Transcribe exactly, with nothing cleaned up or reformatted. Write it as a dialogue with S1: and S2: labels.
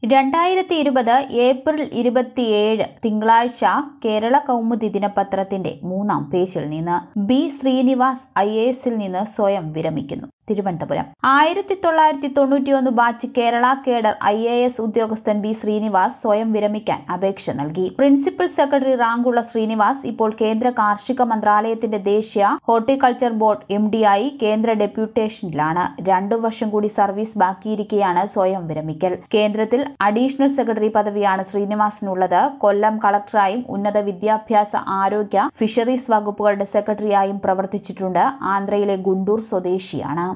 S1: രണ്ടായിരത്തി ഇരുപത് ഏപ്രിൽ ഇരുപത്തിയേഴ് തിങ്കളാഴ്ച കേരള കൗമുദി ദിനപത്രത്തിന്റെ മൂന്നാം പേജിൽ നിന്ന് ബി ശ്രീനിവാസ് ഐ എ എസിൽ നിന്ന് സ്വയം വിരമിക്കുന്നു. തിരുവനന്തപുരം ആയിരത്തി തൊള്ളായിരത്തി തൊണ്ണൂറ്റിയൊന്ന് batch Kerala cadre I A S ഉദ്യോഗസ്ഥൻ ബി ശ്രീനിവാസ് സ്വയം വിരമിക്കാൻ അപേക്ഷ നൽകി. പ്രിൻസിപ്പൽ സെക്രട്ടറി റാങ്കുള്ള ശ്രീനിവാസ് ഇപ്പോൾ കേന്ദ്ര കാർഷിക മന്ത്രാലയത്തിന്റെ ദേശീയ ഹോർട്ടിക്കൾച്ചർ ബോർഡ് എം ഡി ആയി കേന്ദ്ര ഡെപ്യൂട്ടേഷനിലാണ്. രണ്ടു വർഷം കൂടി സർവീസ് ബാക്കിയിരിക്കെയാണ് സ്വയം വിരമിക്കൽ. കേന്ദ്രത്തിൽ അഡീഷണൽ സെക്രട്ടറി പദവിയാണ് ശ്രീനിവാസിനുള്ളത്. കൊല്ലം കളക്ടറായും ഉന്നത വിദ്യാഭ്യാസ, ആരോഗ്യ, ഫിഷറീസ് വകുപ്പുകളുടെ സെക്രട്ടറിയായും പ്രവർത്തിച്ചിട്ടുണ്ട്. ആന്ധ്രയിലെ ഗുണ്ടൂർ സ്വദേശിയാണ്.